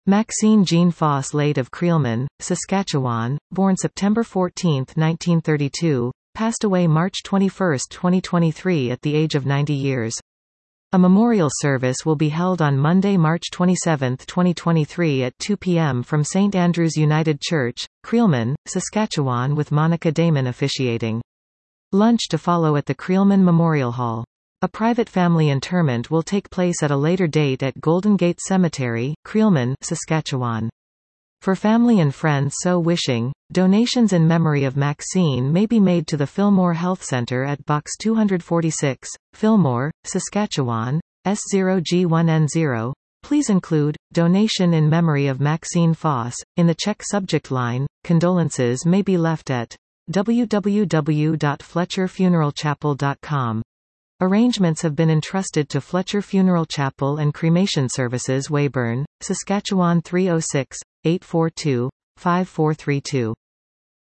Maxine Jean Foss Late of Creelman, Saskatchewan, born September 14, 1932, passed away March 21, 2023 at the age of 90 years. A memorial service will be held on Monday, March 27, 2023 at 2 p.m. from St. Andrew's United Church, Creelman, Saskatchewan, with Monica Damon officiating. Lunch to follow at the Creelman Memorial Hall. A private family interment will take place at a later date at Golden Gate Cemetery, Creelman, Saskatchewan. For family and friends so wishing, donations in memory of Maxine may be made to the Fillmore Health Centre at Box 246, Fillmore, Saskatchewan, S0G1N0. Please include, donation in memory of Maxine Foss, in the check subject line. Condolences may be left at www.fletcherfuneralchapel.com. Arrangements have been entrusted to Fletcher Funeral Chapel and Cremation Services, Weyburn, Saskatchewan 306-842-5432.